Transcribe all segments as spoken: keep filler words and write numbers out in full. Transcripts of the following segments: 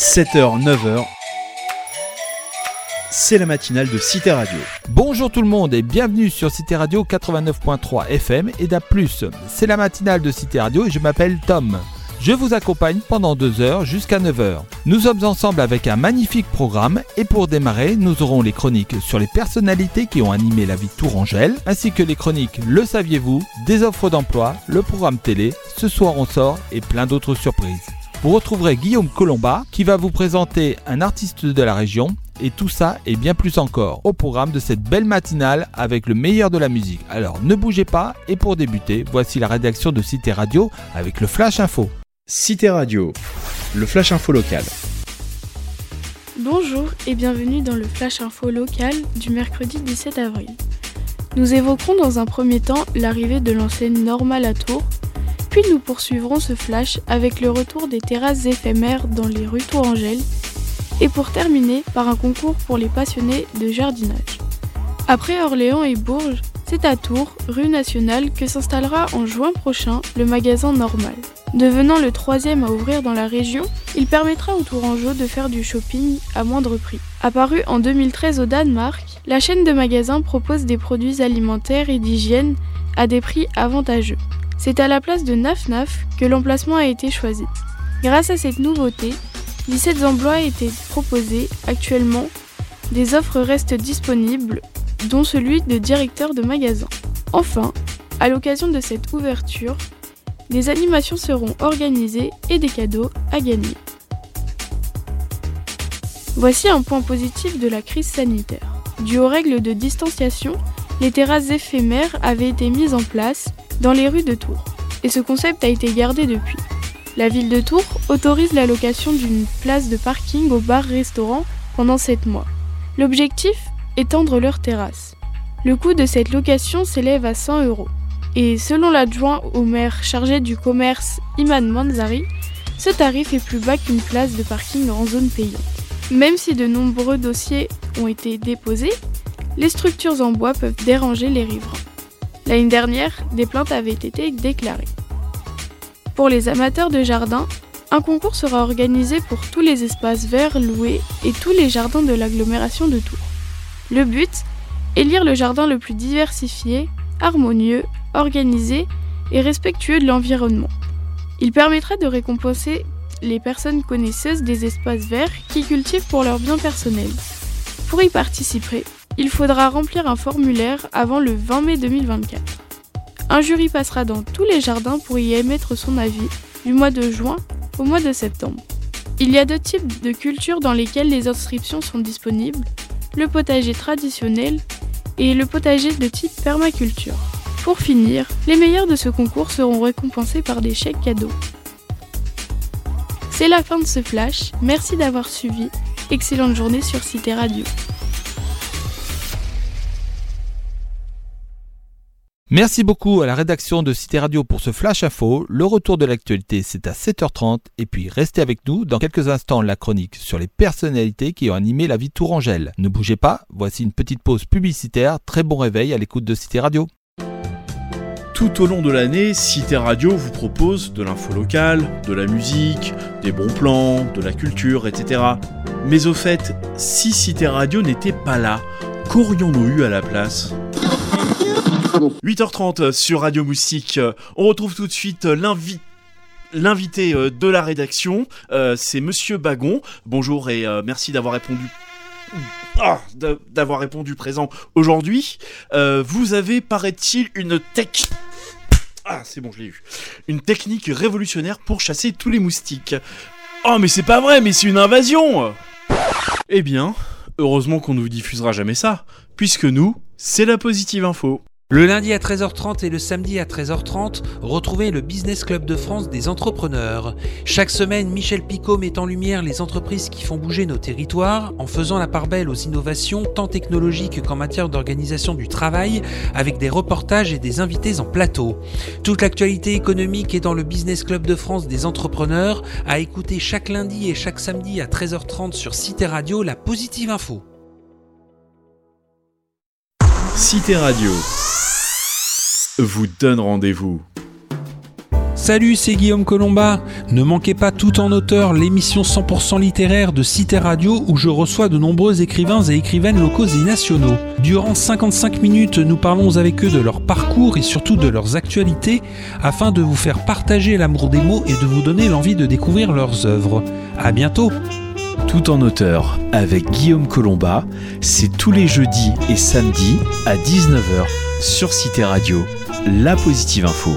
sept heures neuf heures, c'est la matinale de Cité Radio. Bonjour tout le monde et bienvenue sur Cité Radio quatre-vingt-neuf virgule trois F M et D A B plus. C'est la matinale de Cité Radio et je m'appelle Tom. Je vous accompagne pendant deux heures jusqu'à neuf heures. Nous sommes ensemble avec un magnifique programme et pour démarrer, nous aurons les chroniques sur les personnalités qui ont animé la vie de Tourangelle, ainsi que les chroniques Le saviez-vous, des offres d'emploi, le programme télé, Ce soir on sort et plein d'autres surprises. Vous retrouverez Guillaume Colomba qui va vous présenter un artiste de la région et tout ça et bien plus encore au programme de cette belle matinale avec le meilleur de la musique. Alors ne bougez pas et pour débuter, voici la rédaction de Cité Radio avec le Flash Info. Cité Radio, le Flash Info local. Bonjour et bienvenue dans le Flash Info local du mercredi dix-sept avril. Nous évoquerons dans un premier temps l'arrivée de l'enseigne Normal à Tours, puis nous poursuivrons ce flash avec le retour des terrasses éphémères dans les rues Tourangelle et pour terminer par un concours pour les passionnés de jardinage. Après Orléans et Bourges, c'est à Tours, rue Nationale, que s'installera en juin prochain le magasin Normal. Devenant le troisième à ouvrir dans la région, il permettra aux Tourangeaux de faire du shopping à moindre prix. Apparue en deux mille treize au Danemark, la chaîne de magasins propose des produits alimentaires et d'hygiène à des prix avantageux. C'est à la place de Naf Naf que l'emplacement a été choisi. Grâce à cette nouveauté, dix-sept emplois étaient proposés. Actuellement, des offres restent disponibles, dont celui de directeur de magasin. Enfin, à l'occasion de cette ouverture, des animations seront organisées et des cadeaux à gagner. Voici un point positif de la crise sanitaire. Dû aux règles de distanciation, les terrasses éphémères avaient été mises en place dans les rues de Tours. Et ce concept a été gardé depuis. La ville de Tours autorise la location d'une place de parking au bar-restaurant pendant sept mois. L'objectif, étendre leurs terrasses. Le coût de cette location s'élève à cent euros. Et selon l'adjoint au maire chargé du commerce Iman Manzari, ce tarif est plus bas qu'une place de parking en zone payante. Même si de nombreux dossiers ont été déposés, les structures en bois peuvent déranger les riverains. L'année dernière, des plaintes avaient été déclarées. Pour les amateurs de jardin, un concours sera organisé pour tous les espaces verts loués et tous les jardins de l'agglomération de Tours. Le but, élire le jardin le plus diversifié, harmonieux, organisé et respectueux de l'environnement. Il permettra de récompenser les personnes connaisseuses des espaces verts qui cultivent pour leur bien personnel. Pour y participer, il faudra remplir un formulaire avant le vingt mai deux mille vingt-quatre. Un jury passera dans tous les jardins pour y émettre son avis du mois de juin au mois de septembre. Il y a deux types de cultures dans lesquelles les inscriptions sont disponibles, le potager traditionnel et le potager de type permaculture. Pour finir, les meilleurs de ce concours seront récompensés par des chèques cadeaux. C'est la fin de ce flash, merci d'avoir suivi, excellente journée sur Cité Radio. Merci beaucoup à la rédaction de Cité Radio pour ce Flash Info. Le retour de l'actualité, c'est à sept heures trente. Et puis, restez avec nous. Dans quelques instants, la chronique sur les personnalités qui ont animé la vie de Tourangelle. Ne bougez pas, voici une petite pause publicitaire. Très bon réveil à l'écoute de Cité Radio. Tout au long de l'année, Cité Radio vous propose de l'info locale, de la musique, des bons plans, de la culture, et cetera. Mais au fait, si Cité Radio n'était pas là, qu'aurions-nous eu à la place ? huit heures trente sur Radio Moustique, on retrouve tout de suite l'invité. L'invité de la rédaction, euh, c'est Monsieur Bagon. Bonjour et euh, merci d'avoir répondu. Ah, d'avoir répondu présent aujourd'hui. Euh, vous avez, paraît-il, une tech. Ah, c'est bon, je l'ai eu. Une technique révolutionnaire pour chasser tous les moustiques. Oh, mais c'est pas vrai, mais c'est une invasion. Eh bien, heureusement qu'on ne vous diffusera jamais ça, puisque nous, c'est la Positive Info. Le lundi à treize heures trente et le samedi à treize heures trente, retrouvez le Business Club de France des entrepreneurs. Chaque semaine, Michel Picot met en lumière les entreprises qui font bouger nos territoires en faisant la part belle aux innovations tant technologiques qu'en matière d'organisation du travail avec des reportages et des invités en plateau. Toute l'actualité économique est dans le Business Club de France des entrepreneurs à écouter chaque lundi et chaque samedi à treize heures trente sur Cité Radio, la Positive Info. Cité Radio vous donne rendez-vous. Salut, c'est Guillaume Colomba. Ne manquez pas Tout en auteur, l'émission cent pour cent littéraire de Cité Radio où je reçois de nombreux écrivains et écrivaines locaux et nationaux. Durant cinquante-cinq minutes, nous parlons avec eux de leur parcours et surtout de leurs actualités afin de vous faire partager l'amour des mots et de vous donner l'envie de découvrir leurs œuvres. À bientôt. Tout en auteur avec Guillaume Colomba, c'est tous les jeudis et samedis à dix-neuf heures sur Cité Radio, la Positive Info.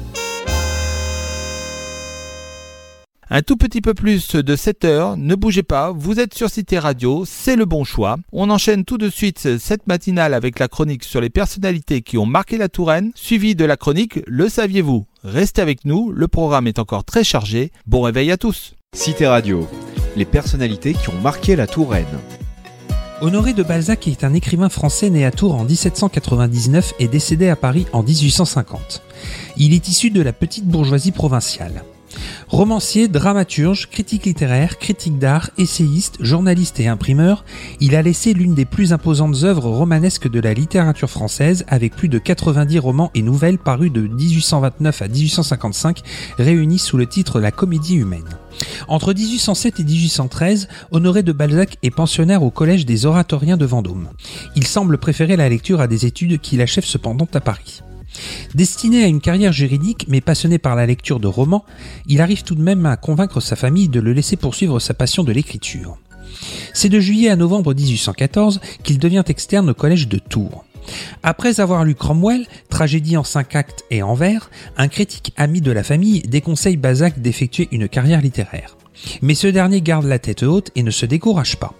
Un tout petit peu plus de sept heures, ne bougez pas, vous êtes sur Cité Radio, c'est le bon choix. On enchaîne tout de suite cette matinale avec la chronique sur les personnalités qui ont marqué la Touraine, suivie de la chronique Le saviez-vous ? Restez avec nous, le programme est encore très chargé. Bon réveil à tous. Cité Radio, les personnalités qui ont marqué la Touraine. Honoré de Balzac est un écrivain français né à Tours en dix-sept cent quatre-vingt-dix-neuf et décédé à Paris en dix-huit cent cinquante. Il est issu de la petite bourgeoisie provinciale. Romancier, dramaturge, critique littéraire, critique d'art, essayiste, journaliste et imprimeur, il a laissé l'une des plus imposantes œuvres romanesques de la littérature française avec plus de quatre-vingt-dix romans et nouvelles parus de dix-huit cent vingt-neuf à dix-huit cent cinquante-cinq réunis sous le titre La Comédie humaine. Entre dix-huit cent sept et dix-huit cent treize, Honoré de Balzac est pensionnaire au Collège des Oratoriens de Vendôme. Il semble préférer la lecture à des études qu'il achève cependant à Paris. Destiné à une carrière juridique mais passionné par la lecture de romans, il arrive tout de même à convaincre sa famille de le laisser poursuivre sa passion de l'écriture. C'est de juillet à novembre dix-huit cent quatorze qu'il devient externe au collège de Tours. Après avoir lu Cromwell, tragédie en cinq actes et en vers, un critique ami de la famille déconseille Balzac d'effectuer une carrière littéraire. Mais ce dernier garde la tête haute et ne se décourage pas.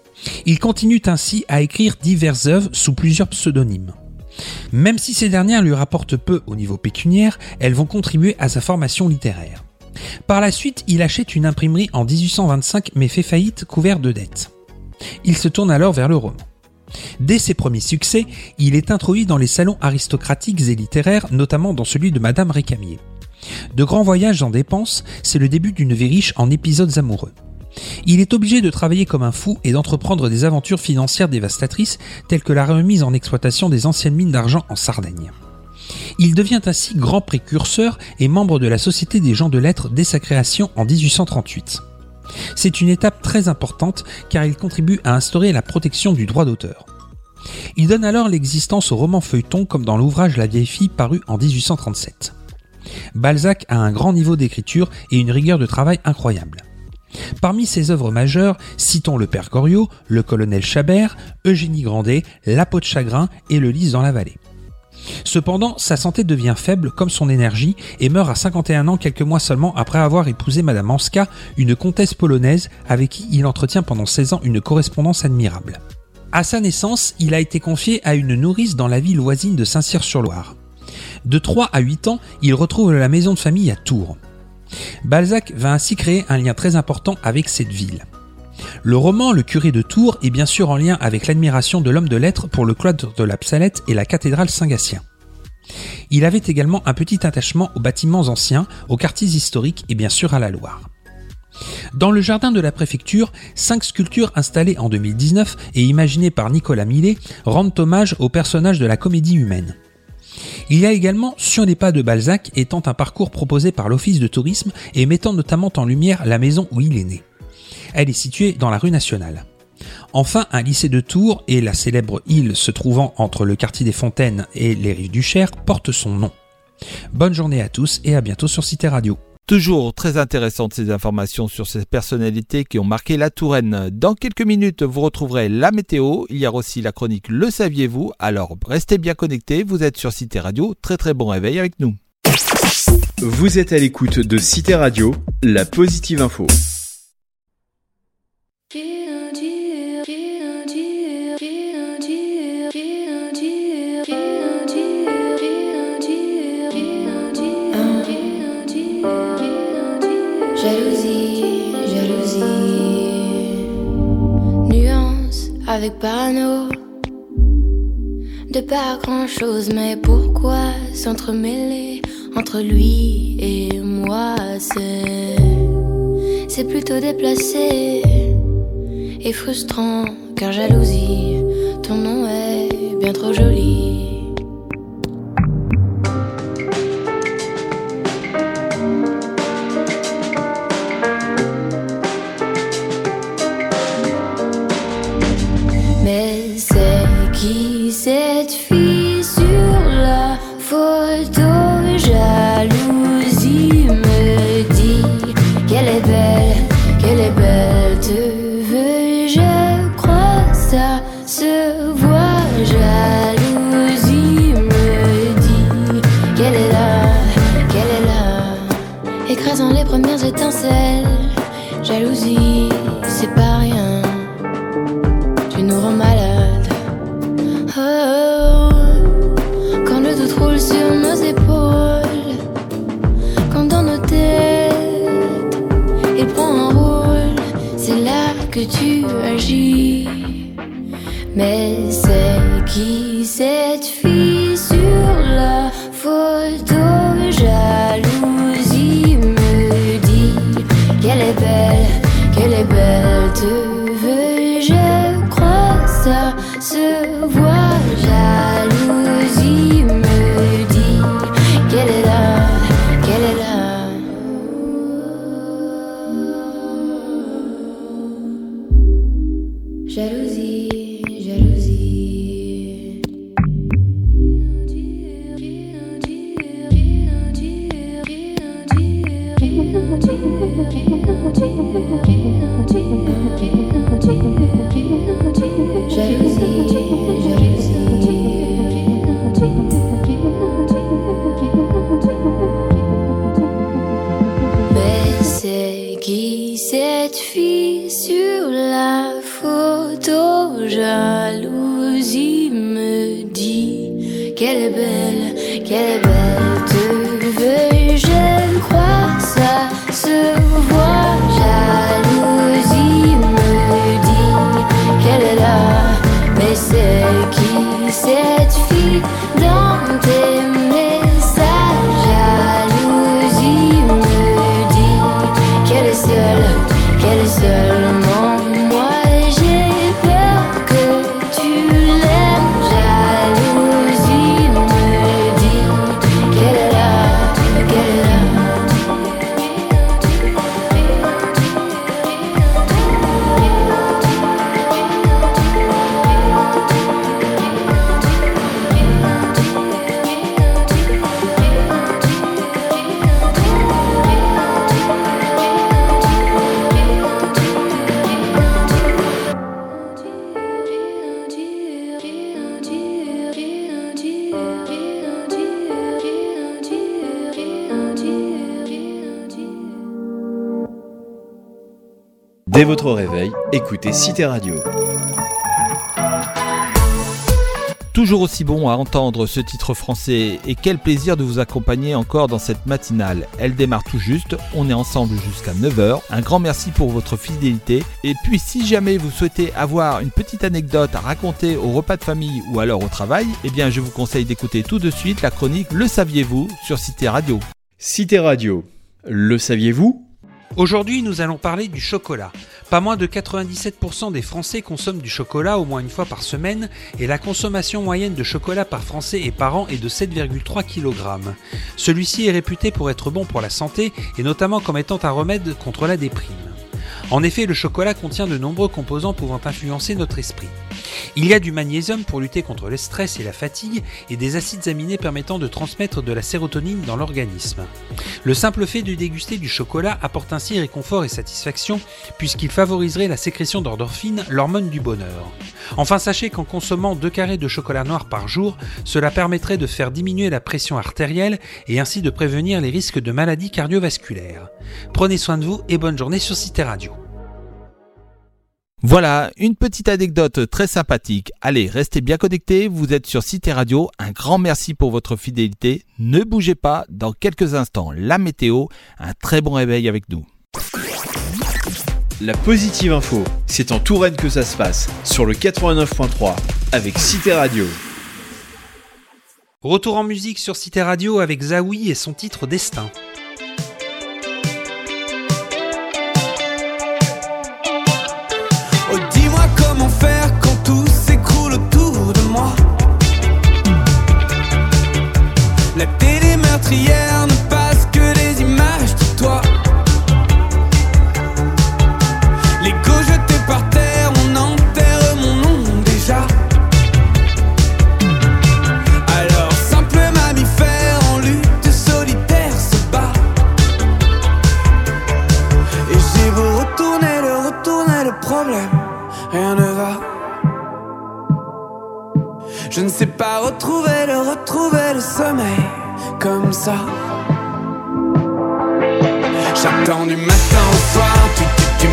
Il continue ainsi à écrire diverses œuvres sous plusieurs pseudonymes. Même si ces dernières lui rapportent peu au niveau pécuniaire, elles vont contribuer à sa formation littéraire. Par la suite, il achète une imprimerie en dix-huit cent vingt-cinq mais fait faillite couvert de dettes. Il se tourne alors vers le roman. Dès ses premiers succès, il est introduit dans les salons aristocratiques et littéraires, notamment dans celui de Madame Récamier. De grands voyages en dépenses, c'est le début d'une vie riche en épisodes amoureux. Il est obligé de travailler comme un fou et d'entreprendre des aventures financières dévastatrices telles que la remise en exploitation des anciennes mines d'argent en Sardaigne. Il devient ainsi grand précurseur et membre de la Société des gens de lettres dès sa création en dix-huit cent trente-huit. C'est une étape très importante car il contribue à instaurer la protection du droit d'auteur. Il donne alors l'existence au roman feuilleton comme dans l'ouvrage La vieille fille paru en dix-huit cent trente-sept. Balzac a un grand niveau d'écriture et une rigueur de travail incroyable. Parmi ses œuvres majeures, citons Le Père Goriot, Le Colonel Chabert, Eugénie Grandet, La peau de chagrin et Le lys dans la vallée. Cependant, sa santé devient faible comme son énergie et meurt à cinquante et un ans quelques mois seulement après avoir épousé Madame Anska, une comtesse polonaise avec qui il entretient pendant seize ans une correspondance admirable. À sa naissance, il a été confié à une nourrice dans la ville voisine de Saint-Cyr-sur-Loire. De trois à huit ans, il retrouve la maison de famille à Tours. Balzac va ainsi créer un lien très important avec cette ville. Le roman Le curé de Tours est bien sûr en lien avec l'admiration de l'homme de lettres pour le cloître de la Psalette et la cathédrale Saint-Gatien. Il avait également un petit attachement aux bâtiments anciens, aux quartiers historiques et bien sûr à la Loire. Dans le jardin de la préfecture, cinq sculptures installées en deux mille dix-neuf et imaginées par Nicolas Millet rendent hommage aux personnages de la comédie humaine. Il y a également Sur les pas de Balzac, étant un parcours proposé par l'Office de tourisme et mettant notamment en lumière la maison où il est né. Elle est située dans la rue Nationale. Enfin, un lycée de Tours et la célèbre île se trouvant entre le quartier des Fontaines et les rives du Cher portent son nom. Bonne journée à tous et à bientôt sur Cité Radio. Toujours très intéressantes ces informations sur ces personnalités qui ont marqué la Touraine. Dans quelques minutes, vous retrouverez la météo. Il y a aussi la chronique Le saviez-vous ? Alors, restez bien connectés. Vous êtes sur Cité Radio. Très très bon réveil avec nous. Vous êtes à l'écoute de Cité Radio, la Positive Info. Jalousie, jalousie, nuance avec parano. De pas grand chose, mais pourquoi s'entremêler entre lui et moi? C'est, c'est plutôt déplacé et frustrant, car jalousie, ton nom est bien trop joli. Jalousie, c'est pas rien. Tu nous rends malades. Oh, quand le doute roule sur nos épaules, quand dans nos têtes il prend un rôle, c'est là que tu agis. Mais c'est qui cette fille sur la photo? Jalousie me dit qu'elle est belle, qu'elle est belle. Te veux, je crois, ça se voit. Jalousie me dit qu'elle est là, qu'elle est là. Jalousie, jalousie. Mais c'est qui cette fille sur la photo? Jalousie me dit qu'elle est belle, qu'elle est belle. Te veux, je crois, ça se voit. Jalousie me dit qu'elle est là. Mais c'est qui cette fille dans tes messages? Jalousie me dit qu'elle est seule, qu'elle est seulement moi. J'ai peur que tu l'aimes. Jalousie me dit qu'elle est là, qu'elle est là. Dès votre réveil, écoutez Cité Radio. Toujours aussi bon à entendre ce titre français et quel plaisir de vous accompagner encore dans cette matinale. Elle démarre tout juste, on est ensemble jusqu'à neuf heures. Un grand merci pour votre fidélité. Et puis si jamais vous souhaitez avoir une petite anecdote à raconter au repas de famille ou alors au travail, eh bien je vous conseille d'écouter tout de suite la chronique Le saviez-vous sur Cité Radio. Cité Radio, le saviez-vous ? Aujourd'hui, nous allons parler du chocolat. Pas moins de quatre-vingt-dix-sept pour cent des Français consomment du chocolat au moins une fois par semaine et la consommation moyenne de chocolat par Français et par an est de sept virgule trois kilogrammes. Celui-ci est réputé pour être bon pour la santé et notamment comme étant un remède contre la déprime. En effet, le chocolat contient de nombreux composants pouvant influencer notre esprit. Il y a du magnésium pour lutter contre le stress et la fatigue et des acides aminés permettant de transmettre de la sérotonine dans l'organisme. Le simple fait de déguster du chocolat apporte ainsi réconfort et satisfaction puisqu'il favoriserait la sécrétion d'endorphine, l'hormone du bonheur. Enfin, sachez qu'en consommant deux carrés de chocolat noir par jour, cela permettrait de faire diminuer la pression artérielle et ainsi de prévenir les risques de maladies cardiovasculaires. Prenez soin de vous et bonne journée sur Cité Radio. Voilà, une petite anecdote très sympathique. Allez, restez bien connectés, vous êtes sur Cité Radio. Un grand merci pour votre fidélité. Ne bougez pas, dans quelques instants, la météo. Un très bon réveil avec nous. La positive info, c'est en Touraine que ça se passe, sur le quatre-vingt-neuf point trois, avec Cité Radio. Retour en musique sur Cité Radio avec Zawi et son titre Destin. Oh, dis-moi comment faire quand tout s'écroule autour de moi. La télé meurtrière ne passe que des images de toi. L'ego jeté par terre, on enterre mon nom déjà. Alors simple mammifère en lutte solitaire se bat. Et j'ai beau retourner, le retourner, le problème, rien ne va. Je ne sais pas retrouver le, retrouver le sommeil comme ça. J'attends du matin au soir, tu, tu, tu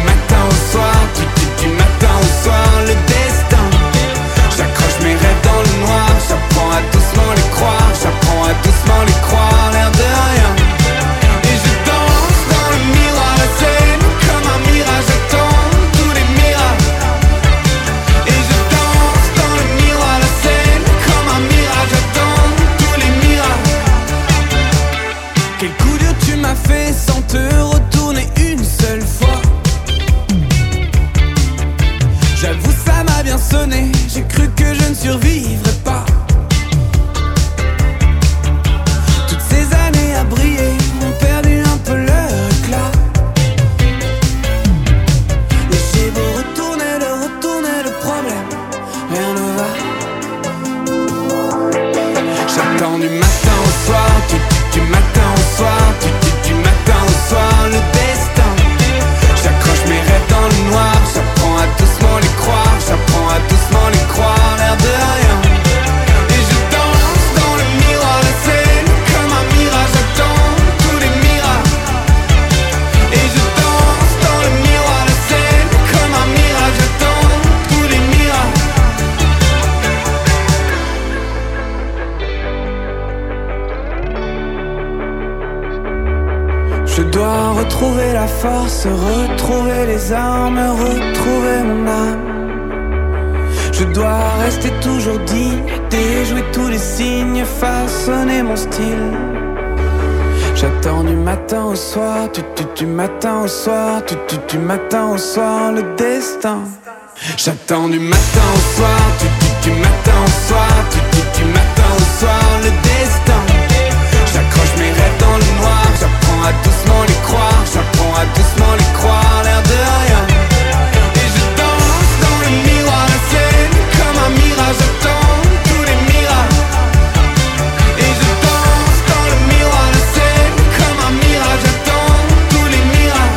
forces, retrouver les armes, retrouver mon âme. Je dois rester toujours digne, déjouer tous les signes, façonner mon style. J'attends du matin au soir, tu tu du matin au soir, tu tu du matin au soir, le destin. J'attends du matin au soir, tu tu du matin au soir, tu tu du matin au soir, le destin. J'accroche mes rêves dans le noir, j'apprends à doucement les croire, j'apprends à doucement les croire, l'air de rien. Et je danse dans le miroir, la scène comme un mirage, j'attends tous les miracles. Et je danse dans le miroir, la scène comme un mirage, j'attends tous les miracles.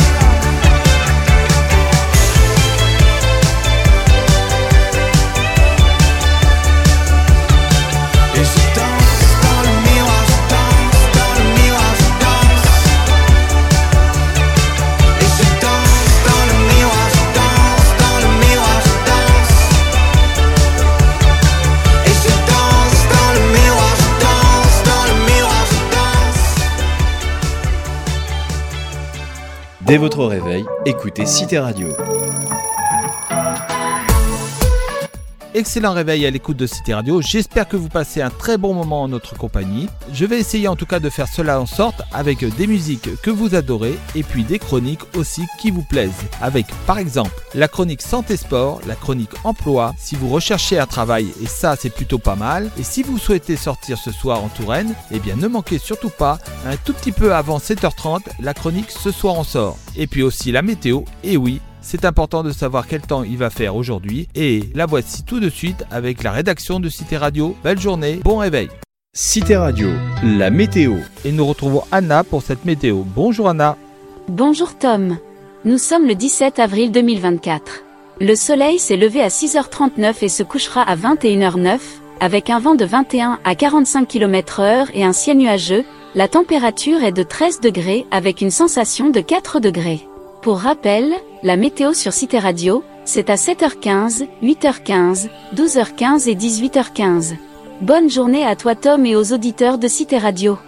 Et je danse dans le miroir, je danse dans le miroir, je danse. Et je danse dans le miroir, je danse dans le miroir, je danse. Et je danse dans le miroir, je danse dans le miroir, je danse. Dès votre réveil, écoutez Cité Radio. Excellent réveil à l'écoute de Cité Radio, j'espère que vous passez un très bon moment en notre compagnie. Je vais essayer en tout cas de faire cela en sorte avec des musiques que vous adorez et puis des chroniques aussi qui vous plaisent. Avec par exemple la chronique Santé Sport, la chronique Emploi, si vous recherchez un travail et ça c'est plutôt pas mal. Et si vous souhaitez sortir ce soir en Touraine, eh bien ne manquez surtout pas un tout petit peu avant sept heures trente la chronique Ce soir on sort. Et puis aussi la météo, et oui, c'est important de savoir quel temps il va faire aujourd'hui et la voici tout de suite avec la rédaction de Cité Radio. Belle journée, bon réveil. Cité Radio, la météo. Et nous retrouvons Anna pour cette météo. Bonjour Anna. Bonjour Tom. Nous sommes le dix-sept avril deux mille vingt-quatre. Le soleil s'est levé à six heures trente-neuf et se couchera à vingt et une heures neuf, avec un vent de vingt et un à quarante-cinq kilomètres heure et un ciel nuageux. La température est de treize degrés avec une sensation de quatre degrés. Pour rappel, la météo sur Cité Radio, c'est à sept heures quinze, huit heures quinze, douze heures quinze et dix-huit heures quinze. Bonne journée à toi Tom et aux auditeurs de Cité Radio.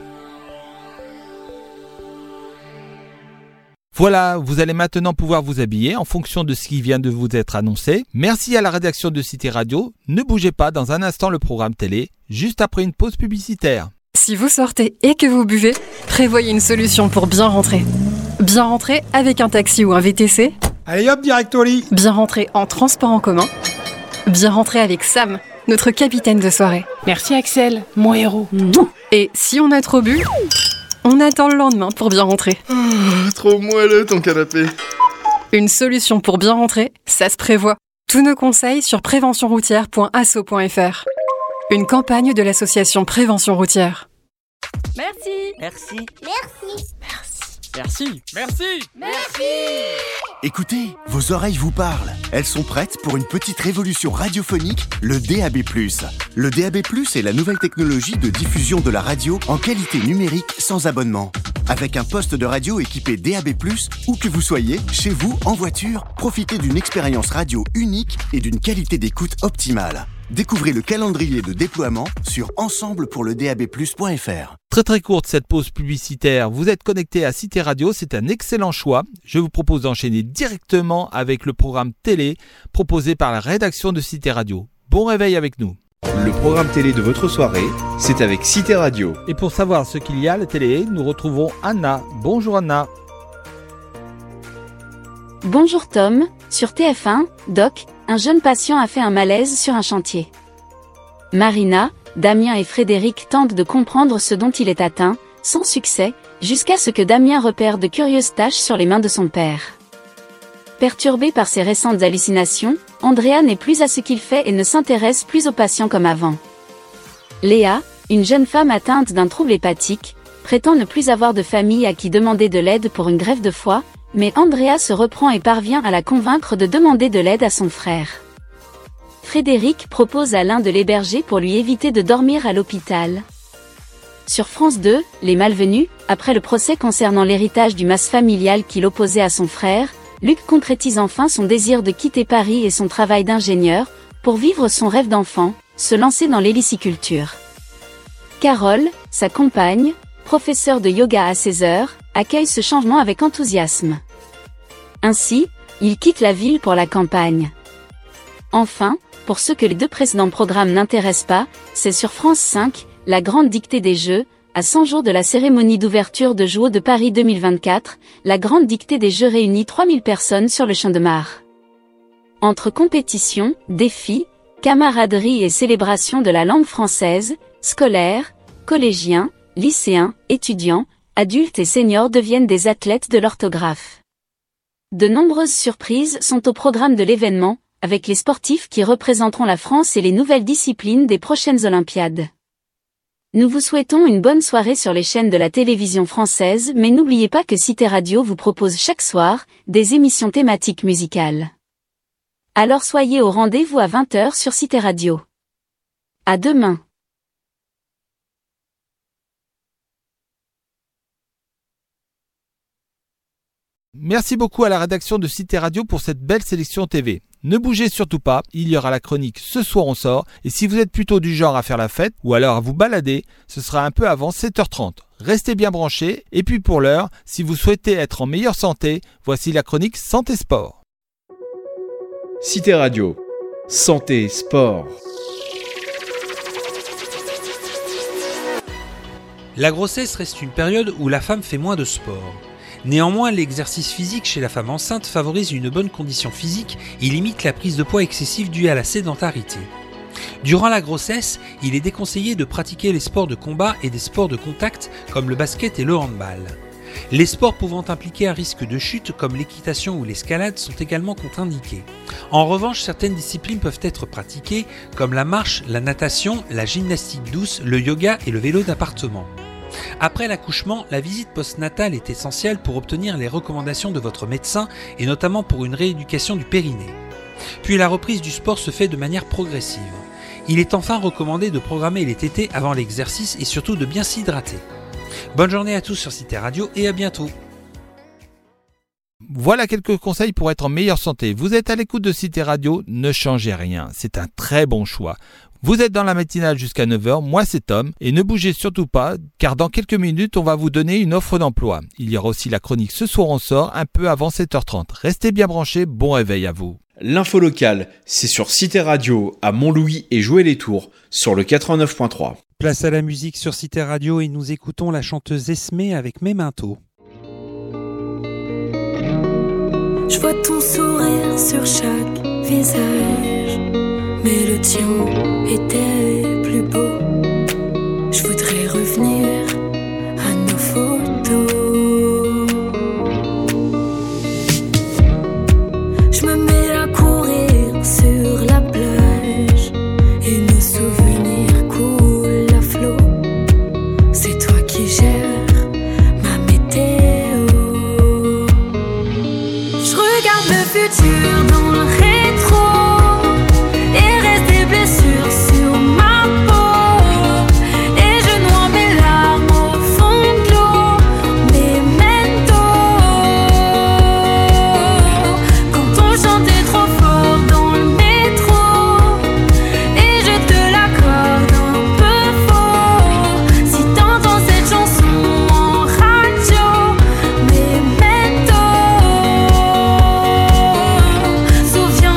Voilà, vous allez maintenant pouvoir vous habiller en fonction de ce qui vient de vous être annoncé. Merci à la rédaction de Cité Radio. Ne bougez pas, dans un instant le programme télé, juste après une pause publicitaire. Si vous sortez et que vous buvez, prévoyez une solution pour bien rentrer. Bien rentrer avec un taxi ou un V T C. Allez hop, direct au lit. Bien rentrer en transport en commun. Bien rentrer avec Sam, notre capitaine de soirée. Merci Axel, mon héros. Et si on a trop bu, on attend le lendemain pour bien rentrer. Oh, trop moelleux ton canapé. Une solution pour bien rentrer, ça se prévoit. Tous nos conseils sur prévention routière point asso point f r. Une campagne de l'association Prévention routière. Merci. Merci. Merci. Merci. Merci. Merci. Écoutez, vos oreilles vous parlent. Elles sont prêtes pour une petite révolution radiophonique, le D A B plus. Le D A B plus est la nouvelle technologie de diffusion de la radio en qualité numérique sans abonnement. Avec un poste de radio équipé D A B plus, où que vous soyez, chez vous, en voiture, profitez d'une expérience radio unique et d'une qualité d'écoute optimale. Découvrez le calendrier de déploiement sur ensemble pour le d a b plus point f r. Très très courte cette pause publicitaire, vous êtes connecté à Cité Radio, c'est un excellent choix. Je vous propose d'enchaîner directement avec le programme télé proposé par la rédaction de Cité Radio. Bon réveil avec nous. Le programme télé de votre soirée, c'est avec Cité Radio. Et pour savoir ce qu'il y a à la télé, nous retrouvons Anna. Bonjour Anna. Bonjour Tom, sur T F un, Doc, un jeune patient a fait un malaise sur un chantier. Marina, Damien et Frédéric tentent de comprendre ce dont il est atteint, sans succès, jusqu'à ce que Damien repère de curieuses taches sur les mains de son père. Perturbé par ses récentes hallucinations, Andrea n'est plus à ce qu'il fait et ne s'intéresse plus aux patients comme avant. Léa, une jeune femme atteinte d'un trouble hépatique, prétend ne plus avoir de famille à qui demander de l'aide pour une greffe de foie, mais Andrea se reprend et parvient à la convaincre de demander de l'aide à son frère. Frédéric propose à l'un de l'héberger pour lui éviter de dormir à l'hôpital. Sur France deux, Les Malvenus, après le procès concernant l'héritage du mas familial qu'il opposait à son frère, Luc concrétise enfin son désir de quitter Paris et son travail d'ingénieur, pour vivre son rêve d'enfant, se lancer dans l'héliciculture. Carole, sa compagne, professeure de yoga à seize heures, accueille ce changement avec enthousiasme. Ainsi, il quitte la ville pour la campagne. Enfin, pour ceux que les deux précédents programmes n'intéressent pas, c'est sur France cinq, la grande dictée des Jeux, à cent jours de la cérémonie d'ouverture de Jouot de Paris deux mille vingt-quatre, la grande dictée des Jeux réunit trois mille personnes sur le Champ de Mars. Entre compétition, défis, camaraderie et célébration de la langue française, scolaires, collégiens, lycéens, étudiants, adultes et seniors deviennent des athlètes de l'orthographe. De nombreuses surprises sont au programme de l'événement, avec les sportifs qui représenteront la France et les nouvelles disciplines des prochaines Olympiades. Nous vous souhaitons une bonne soirée sur les chaînes de la télévision française, mais n'oubliez pas que Cité Radio vous propose chaque soir des émissions thématiques musicales. Alors soyez au rendez-vous à vingt heures sur Cité Radio. À demain. Merci beaucoup à la rédaction de Cité Radio pour cette belle sélection T V. Ne bougez surtout pas, il y aura la chronique Ce soir on sort, et si vous êtes plutôt du genre à faire la fête, ou alors à vous balader, ce sera un peu avant sept heures trente. Restez bien branchés, et puis pour l'heure, si vous souhaitez être en meilleure santé, voici la chronique Santé Sport. Cité Radio, santé, sport. La grossesse reste une période où la femme fait moins de sport. Néanmoins, l'exercice physique chez la femme enceinte favorise une bonne condition physique et limite la prise de poids excessive due à la sédentarité. Durant la grossesse, il est déconseillé de pratiquer les sports de combat et des sports de contact comme le basket et le handball. Les sports pouvant impliquer un risque de chute comme l'équitation ou l'escalade sont également contre-indiqués. En revanche, certaines disciplines peuvent être pratiquées comme la marche, la natation, la gymnastique douce, le yoga et le vélo d'appartement. Après l'accouchement, la visite postnatale est essentielle pour obtenir les recommandations de votre médecin et notamment pour une rééducation du périnée. Puis la reprise du sport se fait de manière progressive. Il est enfin recommandé de programmer les tétés avant l'exercice et surtout de bien s'hydrater. Bonne journée à tous sur Cité Radio et à bientôt. Voilà quelques conseils pour être en meilleure santé. Vous êtes à l'écoute de Cité Radio, ne changez rien, c'est un très bon choix. Vous êtes dans la matinale jusqu'à neuf heures, moi c'est Tom, et ne bougez surtout pas, car dans quelques minutes on va vous donner une offre d'emploi. Il y aura aussi la chronique Ce soir on sort, un peu avant sept heures trente. Restez bien branchés, bon réveil à vous. L'info locale, c'est sur Cité Radio, à Montlouis et Joué-les-Tours, sur le quatre-vingt-neuf point trois. Place à la musique sur Cité Radio et nous écoutons la chanteuse Esmé avec Memento. Je vois ton sourire sur chaque visage, mais le tien était plus beau. Je voudrais revenir à nos photos. Je me mets à courir sur la plage et nos souvenirs coulent à flot. C'est toi qui gères ma météo. Je regarde le futur dans le rétro. Souviens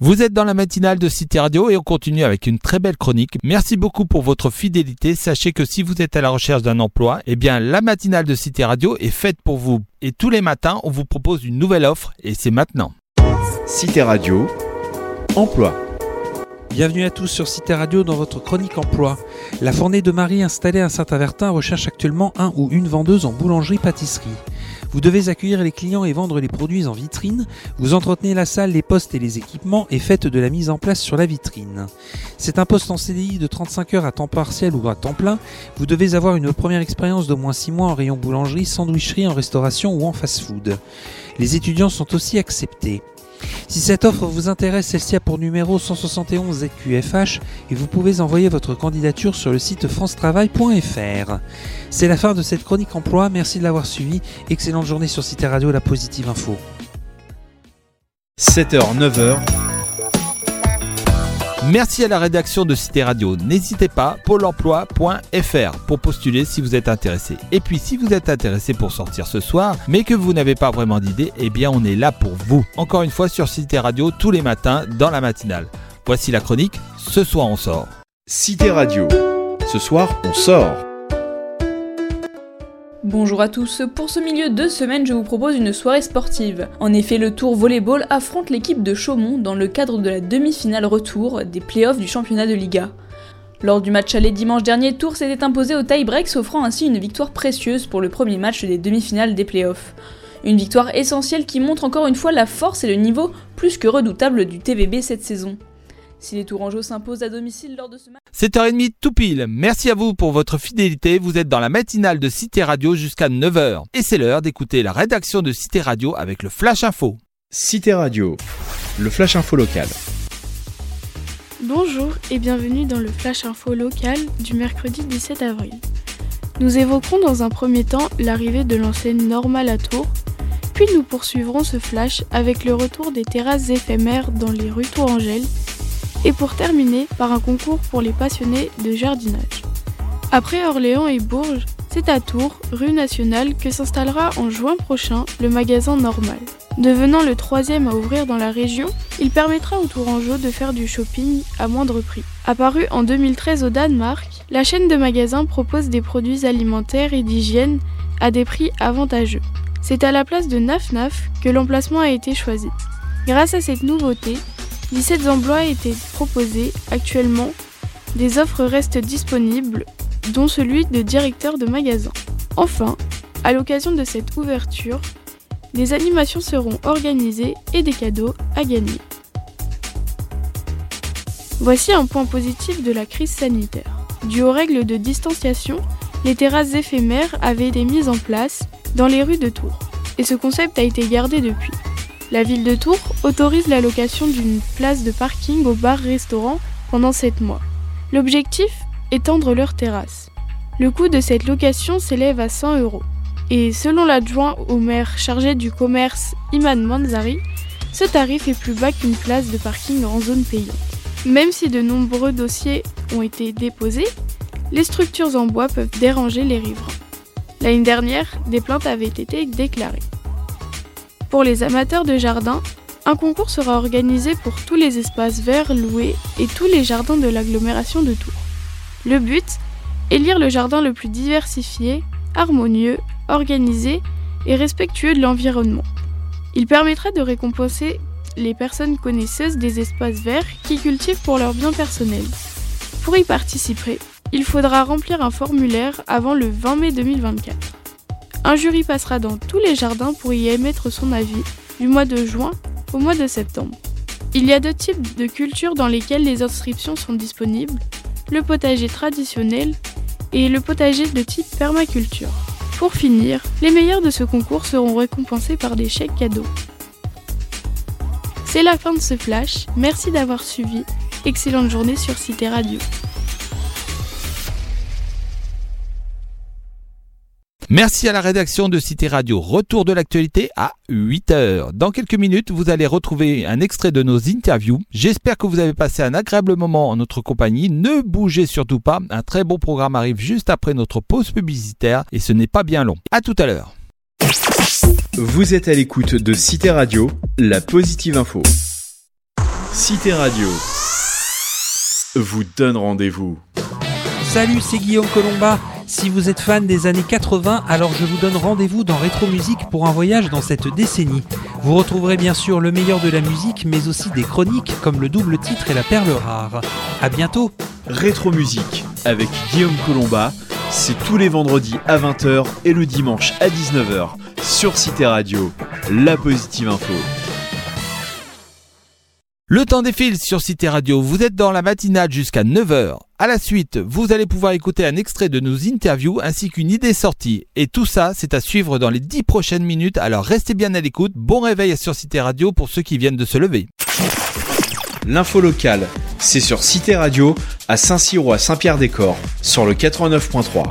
Vous êtes dans la matinale de Cité Radio et on continue avec une très belle chronique. Merci beaucoup pour votre fidélité. Sachez que si vous êtes à la recherche d'un emploi, eh bien la matinale de Cité Radio est faite pour vous. Et tous les matins, on vous propose une nouvelle offre et c'est maintenant. Cité Radio, emploi. Bienvenue à tous sur Cité Radio dans votre chronique emploi. La Fournée de Marie installée à Saint-Avertin recherche actuellement un ou une vendeuse en boulangerie-pâtisserie. Vous devez accueillir les clients et vendre les produits en vitrine. Vous entretenez la salle, les postes et les équipements et faites de la mise en place sur la vitrine. C'est un poste en C D I de trente-cinq heures à temps partiel ou à temps plein. Vous devez avoir une première expérience d'au moins six mois en rayon boulangerie, sandwicherie, en restauration ou en fast-food. Les étudiants sont aussi acceptés. Si cette offre vous intéresse, celle-ci a pour numéro cent soixante et onze Z Q F H et vous pouvez envoyer votre candidature sur le site france travail point f r. C'est la fin de cette chronique emploi, merci de l'avoir suivi. Excellente journée sur Cité Radio, la positive info. sept heures neuf heures. Merci à la rédaction de Cité Radio. N'hésitez pas, pôle emploi point f r pour postuler si vous êtes intéressé. Et puis si vous êtes intéressé pour sortir ce soir, mais que vous n'avez pas vraiment d'idée, eh bien on est là pour vous. Encore une fois sur Cité Radio tous les matins dans la matinale. Voici la chronique, ce soir on sort. Cité Radio, ce soir on sort. Bonjour à tous, pour ce milieu de semaine je vous propose une soirée sportive. En effet, le Tour Volleyball affronte l'équipe de Chaumont dans le cadre de la demi-finale retour des playoffs du championnat de Liga. Lors du match aller dimanche dernier, Tours s'était imposé au tie-break, s'offrant ainsi une victoire précieuse pour le premier match des demi-finales des playoffs. Une victoire essentielle qui montre encore une fois la force et le niveau plus que redoutable du T V B cette saison. Si les Tourangeaux s'imposent à domicile lors de ce match... sept heures trente tout pile. Merci à vous pour votre fidélité. Vous êtes dans la matinale de Cité Radio jusqu'à neuf heures. Et c'est l'heure d'écouter la rédaction de Cité Radio avec le Flash Info. Cité Radio, le Flash Info local. Bonjour et bienvenue dans le Flash Info local du mercredi dix-sept avril. Nous évoquerons dans un premier temps l'arrivée de l'enseigne Normal à Tours, puis nous poursuivrons ce flash avec le retour des terrasses éphémères dans les rues Tourangelle, et pour terminer par un concours pour les passionnés de jardinage. Après Orléans et Bourges, c'est à Tours, rue Nationale, que s'installera en juin prochain le magasin Normal. Devenant le troisième à ouvrir dans la région, il permettra aux Tourangeaux de faire du shopping à moindre prix. Apparue en deux mille treize au Danemark, la chaîne de magasins propose des produits alimentaires et d'hygiène à des prix avantageux. C'est à la place de Naf Naf que l'emplacement a été choisi. Grâce à cette nouveauté, dix-sept emplois étaient proposés. Actuellement, des offres restent disponibles, dont celui de directeur de magasin. Enfin, à l'occasion de cette ouverture, des animations seront organisées et des cadeaux à gagner. Voici un point positif de la crise sanitaire. Dû aux règles de distanciation, les terrasses éphémères avaient été mises en place dans les rues de Tours. Et ce concept a été gardé depuis. La ville de Tours autorise la location d'une place de parking au bar-restaurant pendant sept mois. L'objectif, étendre leurs terrasses. Le coût de cette location s'élève à cent euros. Et selon l'adjoint au maire chargé du commerce Iman Manzari, ce tarif est plus bas qu'une place de parking en zone payante. Même si de nombreux dossiers ont été déposés, les structures en bois peuvent déranger les riverains. L'année dernière, des plaintes avaient été déclarées. Pour les amateurs de jardin, un concours sera organisé pour tous les espaces verts loués et tous les jardins de l'agglomération de Tours. Le but, élire le jardin le plus diversifié, harmonieux, organisé et respectueux de l'environnement. Il permettra de récompenser les personnes connaisseuses des espaces verts qui cultivent pour leur bien personnel. Pour y participer, il faudra remplir un formulaire avant le vingt mai deux mille vingt-quatre. Un jury passera dans tous les jardins pour y émettre son avis du mois de juin au mois de septembre. Il y a deux types de cultures dans lesquelles les inscriptions sont disponibles, le potager traditionnel et le potager de type permaculture. Pour finir, les meilleurs de ce concours seront récompensés par des chèques cadeaux. C'est la fin de ce flash, merci d'avoir suivi, excellente journée sur Cité Radio. Merci à la rédaction de Cité Radio. Retour de l'actualité à huit heures. Dans quelques minutes, vous allez retrouver un extrait de nos interviews. J'espère que vous avez passé un agréable moment en notre compagnie. Ne bougez surtout pas. Un très bon programme arrive juste après notre pause publicitaire et ce n'est pas bien long. À tout à l'heure. Vous êtes à l'écoute de Cité Radio, la positive info. Cité Radio vous donne rendez-vous. Salut, c'est Guillaume Colomba. Si vous êtes fan des années quatre-vingts, alors je vous donne rendez-vous dans Rétro Musique pour un voyage dans cette décennie. Vous retrouverez bien sûr le meilleur de la musique, mais aussi des chroniques comme le double titre et la perle rare. À bientôt. Rétro Musique avec Guillaume Colomba, c'est tous les vendredis à vingt heures et le dimanche à dix-neuf heures sur Cité Radio, la positive info. Le temps défile sur Cité Radio, vous êtes dans la matinale jusqu'à neuf heures. À la suite, vous allez pouvoir écouter un extrait de nos interviews ainsi qu'une idée sortie. Et tout ça, c'est à suivre dans les dix prochaines minutes, alors restez bien à l'écoute. Bon réveil sur Cité Radio pour ceux qui viennent de se lever. L'info locale, c'est sur Cité Radio à Saint-Cyr ou à Saint-Pierre-des-Corps, sur le quatre-vingt-neuf point trois.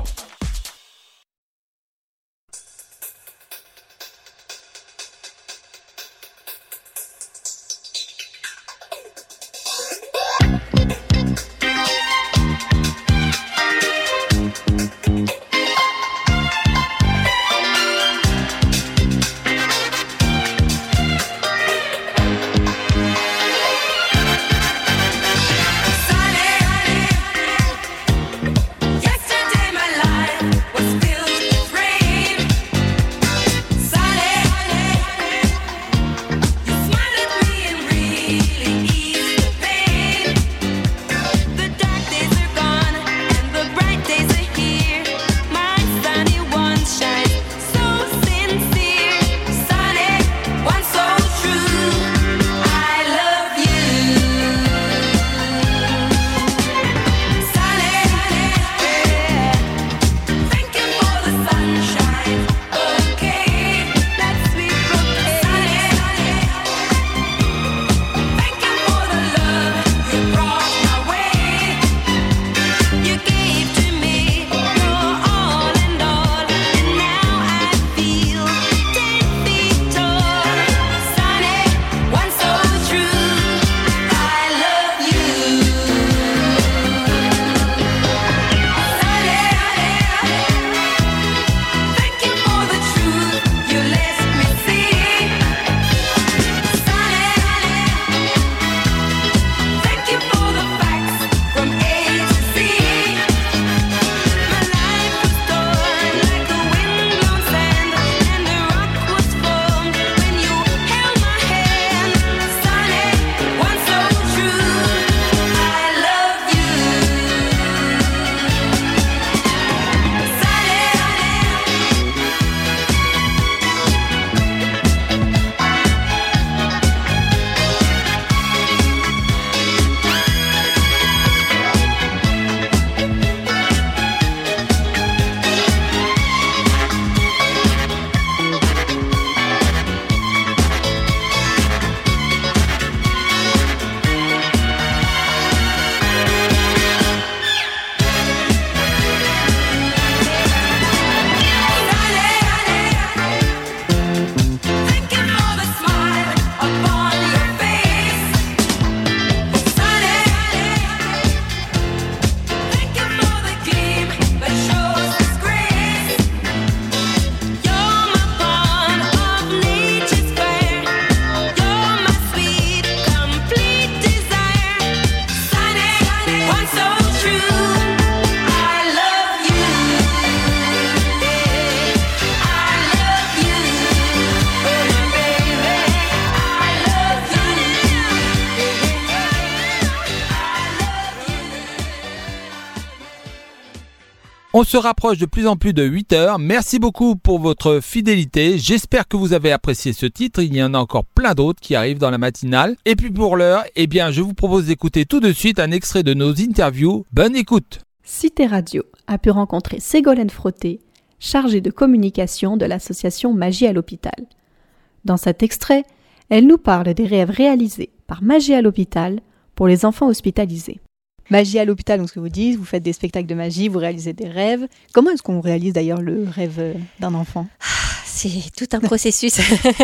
On se rapproche de plus en plus de huit heures. Merci beaucoup pour votre fidélité. J'espère que vous avez apprécié ce titre. Il y en a encore plein d'autres qui arrivent dans la matinale. Et puis pour l'heure, eh bien, je vous propose d'écouter tout de suite un extrait de nos interviews. Bonne écoute. Cité Radio a pu rencontrer Ségolène Frotté, chargée de communication de l'association Magie à l'hôpital. Dans cet extrait, elle nous parle des rêves réalisés par Magie à l'hôpital pour les enfants hospitalisés. Magie à l'hôpital, donc ce que vous dites, vous faites des spectacles de magie, vous réalisez des rêves. Comment est-ce qu'on réalise d'ailleurs le rêve d'un enfant ? C'est tout un processus.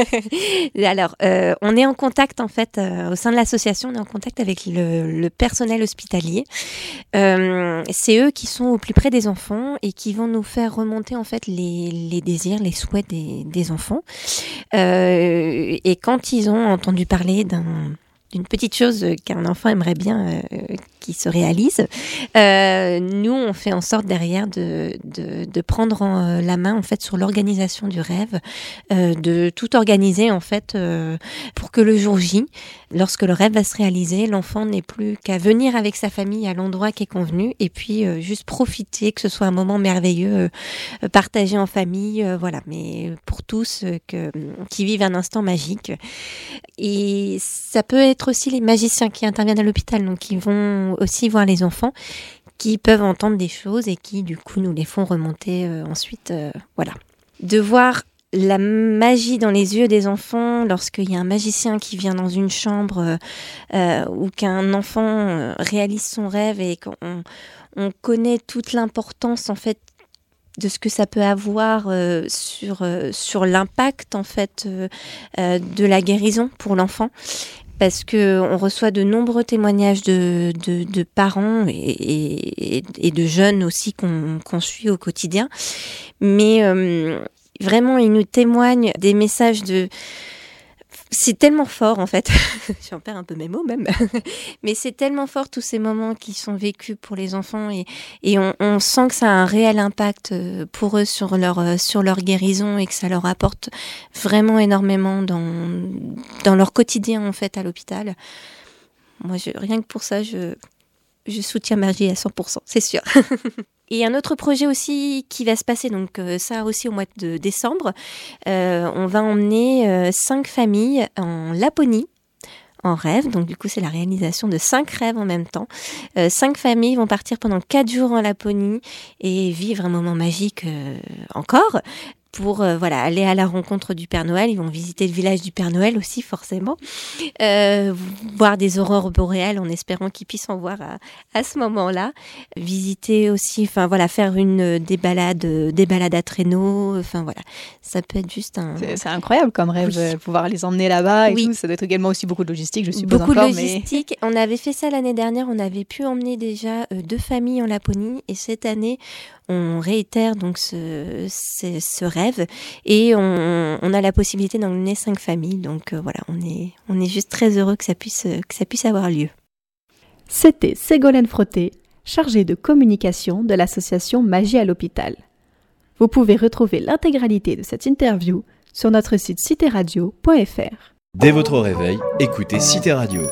Alors, euh, on est en contact en fait euh, au sein de l'association, on est en contact avec le, le personnel hospitalier. Euh, c'est eux qui sont au plus près des enfants et qui vont nous faire remonter en fait les, les désirs, les souhaits des, des enfants. Euh, et quand ils ont entendu parler d'un d'une petite chose qu'un enfant aimerait bien euh, qui se réalise. Euh, nous, on fait en sorte derrière de, de, de prendre en, la main en fait sur l'organisation du rêve, euh, de tout organiser en fait euh, pour que le jour J, lorsque le rêve va se réaliser, l'enfant n'ait plus qu'à venir avec sa famille à l'endroit qui est convenu et puis euh, juste profiter, que ce soit un moment merveilleux, euh, partagé en famille, euh, voilà, mais pour tous euh, que, qui vivent un instant magique. Et ça peut être aussi les magiciens qui interviennent à l'hôpital, donc qui vont aussi voir les enfants, qui peuvent entendre des choses et qui du coup nous les font remonter euh, ensuite, euh, voilà. De voir la magie dans les yeux des enfants lorsqu'il y a un magicien qui vient dans une chambre euh, ou qu'un enfant euh, réalise son rêve et qu'on on connaît toute l'importance en fait de ce que ça peut avoir euh, sur, euh, sur l'impact en fait euh, euh, de la guérison pour l'enfant. Parce qu'on reçoit de nombreux témoignages de, de, de parents et, et, et de jeunes aussi qu'on, qu'on suit au quotidien. Mais euh, vraiment, ils nous témoignent des messages de... C'est tellement fort en fait, j'en perds un peu mes mots même, mais c'est tellement fort tous ces moments qui sont vécus pour les enfants et, et on, on sent que ça a un réel impact pour eux sur leur, sur leur guérison et que ça leur apporte vraiment énormément dans, dans leur quotidien en fait à l'hôpital. Moi, je, rien que pour ça, je, je soutiens Magie à cent pour cent, c'est sûr. Et un autre projet aussi qui va se passer, donc euh, ça aussi au mois de décembre, euh, on va emmener euh, cinq familles en Laponie, en rêve. Donc du coup, c'est la réalisation de cinq rêves en même temps. Euh, cinq familles vont partir pendant quatre jours en Laponie et vivre un moment magique euh, encore. Pour euh, voilà, aller à la rencontre du Père Noël. Ils vont visiter le village du Père Noël aussi, forcément. Euh, voir des aurores boréales en espérant qu'ils puissent en voir à, à ce moment-là. Visiter aussi, enfin voilà, faire une, des, balades, des balades à traîneau. Enfin voilà, ça peut être juste un... C'est, c'est incroyable comme rêve, oui. Pouvoir les emmener là-bas et oui. Tout. Ça doit être également aussi beaucoup de logistique, je suppose. Beaucoup encore, de logistique. Mais... On avait fait ça l'année dernière. On avait pu emmener déjà euh, deux familles en Laponie. Et cette année, on réitère donc ce, ce, ce rêve et on, on a la possibilité d'emmener cinq familles. Donc euh, voilà, on est, on est juste très heureux que ça puisse, que ça puisse avoir lieu. C'était Ségolène Frotté, chargée de communication de l'association Magie à l'hôpital. Vous pouvez retrouver l'intégralité de cette interview sur notre site cité radio point f r. Dès votre réveil, écoutez Cité Radio.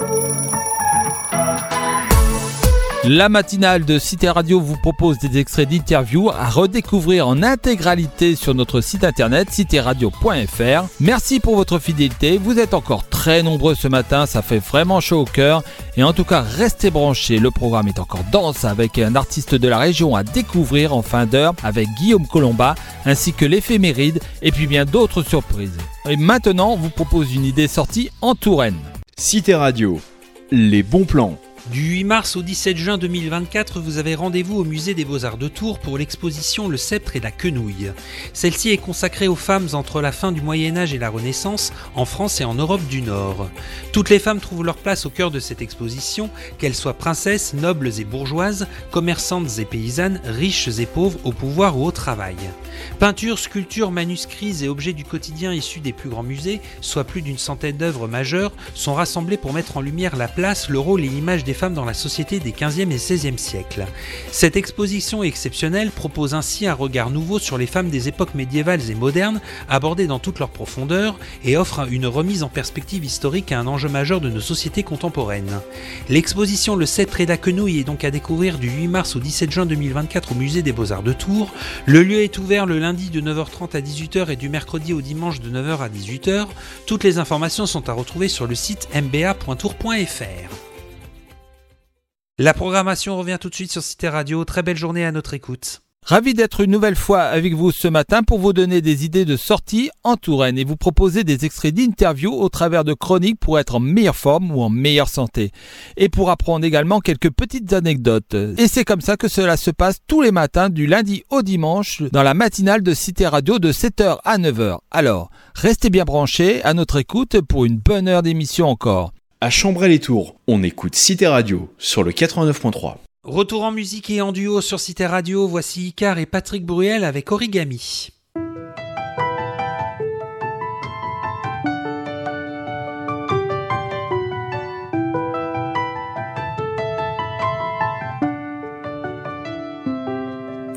La matinale de Cité Radio vous propose des extraits d'interviews à redécouvrir en intégralité sur notre site internet cité radio point f r. Merci pour votre fidélité, vous êtes encore très nombreux ce matin, ça fait vraiment chaud au cœur. Et en tout cas, restez branchés, le programme est encore dense avec un artiste de la région à découvrir en fin d'heure avec Guillaume Colomba, ainsi que l'éphéméride et puis bien d'autres surprises. Et maintenant, on vous propose une idée sortie en Touraine. Cité Radio, les bons plans. Du huit mars au dix-sept juin deux mille vingt-quatre, vous avez rendez-vous au musée des Beaux-Arts de Tours pour l'exposition Le Sceptre et la Quenouille. Celle-ci est consacrée aux femmes entre la fin du Moyen-Âge et la Renaissance, en France et en Europe du Nord. Toutes les femmes trouvent leur place au cœur de cette exposition, qu'elles soient princesses, nobles et bourgeoises, commerçantes et paysannes, riches et pauvres, au pouvoir ou au travail. Peintures, sculptures, manuscrits et objets du quotidien issus des plus grands musées, soit plus d'une centaine d'œuvres majeures, sont rassemblés pour mettre en lumière la place, le rôle et l'image des femmes dans la société des quinzième et seizième siècles. Cette exposition exceptionnelle propose ainsi un regard nouveau sur les femmes des époques médiévales et modernes, abordées dans toute leur profondeur, et offre une remise en perspective historique à un enjeu majeur de nos sociétés contemporaines. L'exposition Le Sceptre et la Quenouille est donc à découvrir du huit mars au dix-sept juin deux mille vingt-quatre au musée des Beaux-Arts de Tours. Le lieu est ouvert le lundi de neuf heures trente à dix-huit heures et du mercredi au dimanche de neuf heures à dix-huit heures. Toutes les informations sont à retrouver sur le site m b a point tours point f r. La programmation revient tout de suite sur Cité Radio. Très belle journée à notre écoute. Ravi d'être une nouvelle fois avec vous ce matin pour vous donner des idées de sortie en Touraine et vous proposer des extraits d'interviews au travers de chroniques pour être en meilleure forme ou en meilleure santé. Et pour apprendre également quelques petites anecdotes. Et c'est comme ça que cela se passe tous les matins du lundi au dimanche dans la matinale de Cité Radio de sept heures à neuf heures. Alors, restez bien branchés à notre écoute pour une bonne heure d'émission encore. À Chambray-les-Tours, on écoute Cité Radio sur le quatre-vingt-neuf point trois. Retour en musique et en duo sur Cité Radio, voici Icar et Patrick Bruel avec Origami.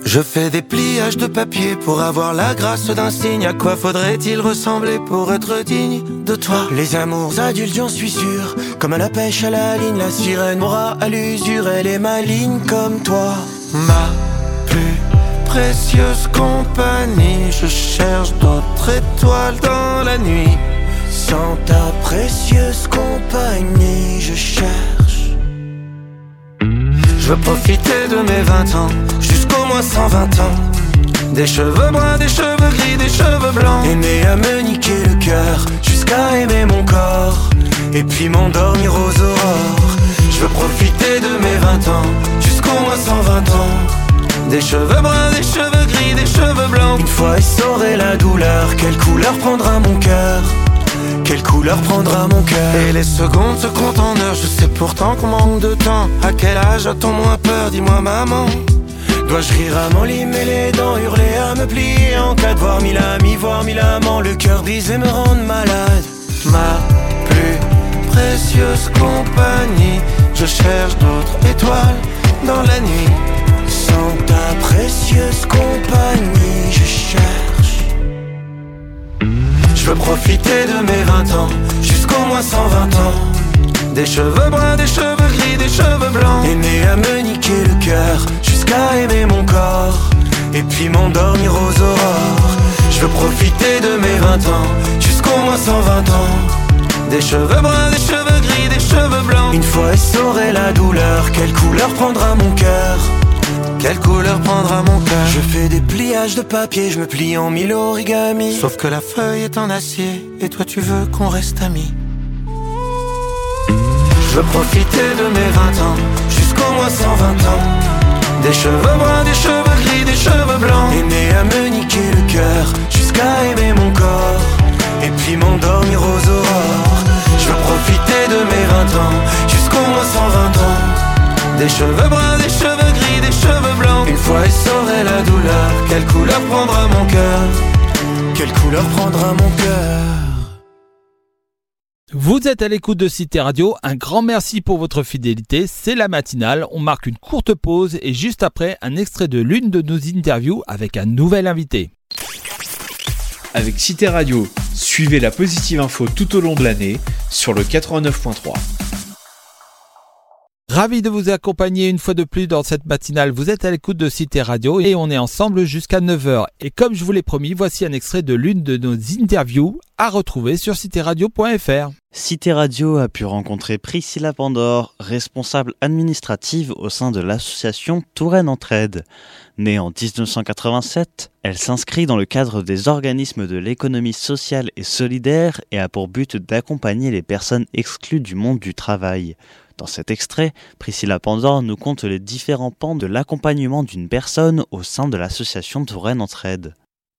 Je fais des pliages de papier pour avoir la grâce d'un signe. À quoi faudrait-il ressembler pour être digne de toi? Les amours adultes, j'en suis sûr, comme à la pêche à la ligne. La sirène m'aura à l'usure, elle est maligne comme toi. Ma plus précieuse compagnie, je cherche d'autres étoiles dans la nuit. Sans ta précieuse compagnie, je cherche. Je veux profiter de mes vingt ans, jusqu'au moins cent vingt ans. Des cheveux bruns, des cheveux gris, des cheveux blancs. Aimer à me niquer le cœur, jusqu'à aimer mon corps. Et puis m'endormir aux aurores. Je veux profiter de mes vingt ans, jusqu'au moins cent vingt ans. Des cheveux bruns, des cheveux gris, des cheveux blancs. Une fois essoré la douleur, quelle couleur prendra mon cœur? Quelle couleur prendra mon cœur? Et les secondes se comptent en heures. Je sais pourtant qu'on manque de temps. À quel âge a-t-on moins peur? Dis-moi maman. Dois-je rire à m'enlimer les dents, hurler à me plier en cas de voir mille amis, voir mille amants, le cœur brisé me rendre malade? Ma plus précieuse compagnie, je cherche d'autres étoiles dans la nuit. Sans ta précieuse compagnie, je cherche. Je veux profiter de mes vingt ans, jusqu'au moins cent vingt ans. Des cheveux bruns, des cheveux gris, des cheveux blancs. Aimer à me niquer le cœur, jusqu'à aimer mon corps. Et puis m'endormir aux aurores. Je veux profiter de mes vingt ans, jusqu'au moins cent vingt ans. Des cheveux bruns, des cheveux gris, des cheveux blancs. Une fois essoré la douleur, quelle couleur prendra mon cœur? Quelle couleur prendra mon cœur? Je fais des pliages de papier, je me plie en mille origamis. Sauf que la feuille est en acier, et toi tu veux qu'on reste amis. Je veux profiter de mes vingt ans, jusqu'au moins cent vingt ans. Des cheveux bruns, des cheveux gris, des cheveux blancs. Aimer à me niquer le cœur, jusqu'à aimer mon corps. Et puis m'endormir aux aurores. Je veux profiter de mes vingt ans, jusqu'au moins cent vingt ans. Des cheveux bruns, des cheveux gris, des cheveux blancs. Une fois essoré la douleur, quelle couleur prendra mon cœur? Quelle couleur prendra mon cœur? Vous êtes à l'écoute de Cité Radio, un grand merci pour votre fidélité, c'est la matinale, on marque une courte pause et juste après un extrait de l'une de nos interviews avec un nouvel invité. Avec Cité Radio, suivez la positive info tout au long de l'année sur le quatre-vingt-neuf point trois. Ravi de vous accompagner une fois de plus dans cette matinale. Vous êtes à l'écoute de Cité Radio et on est ensemble jusqu'à neuf heures. Et comme je vous l'ai promis, voici un extrait de l'une de nos interviews à retrouver sur cité radio point f r. Cité Radio a pu rencontrer Priscilla Pandore, responsable administrative au sein de l'association Touraine Entraide. Née en dix-neuf cent quatre-vingt-sept, elle s'inscrit dans le cadre des organismes de l'économie sociale et solidaire et a pour but d'accompagner les personnes exclues du monde du travail. Dans cet extrait, Priscilla Pandore nous conte les différents pans de l'accompagnement d'une personne au sein de l'association Touraine Entraide.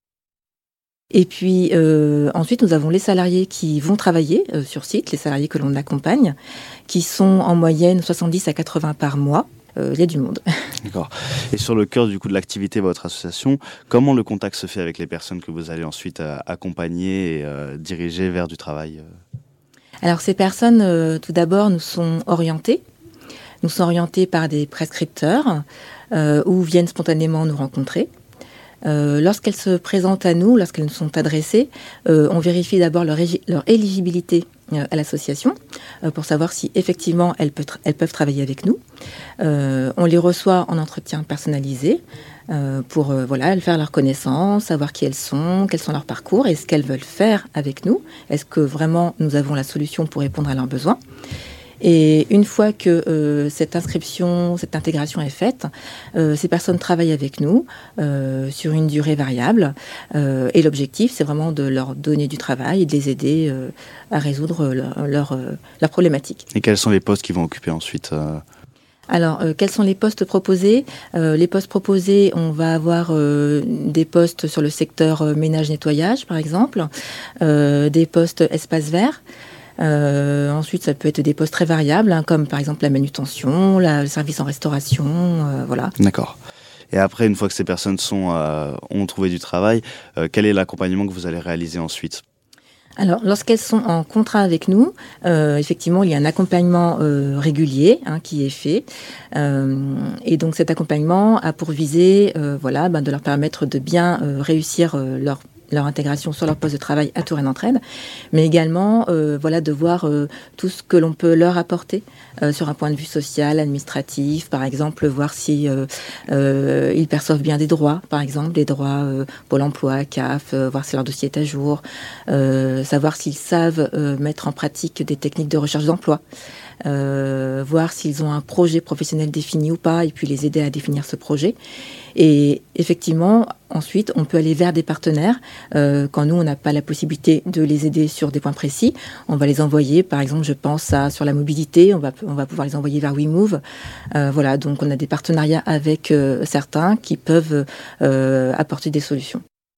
Et puis euh, ensuite, nous avons les salariés qui vont travailler euh, sur site, les salariés que l'on accompagne, qui sont en moyenne soixante-dix à quatre-vingts par mois. Euh, il y a du monde. D'accord. Et sur le cœur du coup de l'activité de votre association, comment le contact se fait avec les personnes que vous allez ensuite euh, accompagner et euh, diriger vers du travail euh... Alors ces personnes, euh, tout d'abord, nous sont orientées. Nous sont orientées par des prescripteurs euh, ou viennent spontanément nous rencontrer. Euh, lorsqu'elles se présentent à nous, lorsqu'elles nous sont adressées, euh, on vérifie d'abord leur, leur éligibilité euh, à l'association euh, pour savoir si effectivement elles, peut elles peuvent travailler avec nous. Euh, on les reçoit en entretien personnalisé euh, pour euh, voilà, faire leur connaissance, savoir qui elles sont, quels sont leurs parcours et ce qu'elles veulent faire avec nous. Est-ce que vraiment nous avons la solution pour répondre à leurs besoins ? Et une fois que euh, cette inscription, cette intégration est faite, euh, ces personnes travaillent avec nous euh, sur une durée variable. Euh, et l'objectif, c'est vraiment de leur donner du travail et de les aider euh, à résoudre leurs leur, euh, leur problématiques. Et quels sont les postes qu'ils vont occuper ensuite euh... Alors, euh, quels sont les postes proposés ? euh, Les postes proposés, on va avoir euh, des postes sur le secteur euh, ménage-nettoyage, par exemple, euh, des postes espace vert. Euh, ensuite, ça peut être des postes très variables, hein, comme par exemple la manutention, la, le service en restauration, euh, voilà. D'accord. Et après, une fois que ces personnes sont, euh, ont trouvé du travail, euh, quel est l'accompagnement que vous allez réaliser ensuite ? Alors, lorsqu'elles sont en contrat avec nous, euh, effectivement, il y a un accompagnement euh, régulier hein, qui est fait. Euh, et donc, cet accompagnement a pour visée euh, voilà, ben, de leur permettre de bien euh, réussir euh, leur leur intégration sur leur poste de travail à Touraine Entraide, mais également euh, voilà, de voir euh, tout ce que l'on peut leur apporter euh, sur un point de vue social, administratif, par exemple, voir si euh, euh, ils perçoivent bien des droits, par exemple, des droits euh, Pôle emploi, C A F, euh, voir si leur dossier est à jour, euh, savoir s'ils savent euh, mettre en pratique des techniques de recherche d'emploi. Euh, voir s'ils ont un projet professionnel défini ou pas, et puis les aider à définir ce projet. Et effectivement, ensuite, on peut aller vers des partenaires. Euh, quand nous, on n'a pas la possibilité de les aider sur des points précis, on va les envoyer. Par exemple, je pense à sur la mobilité, on va, on va pouvoir les envoyer vers WeMove. Euh, voilà, donc on a des partenariats avec euh, certains qui peuvent euh, apporter des solutions.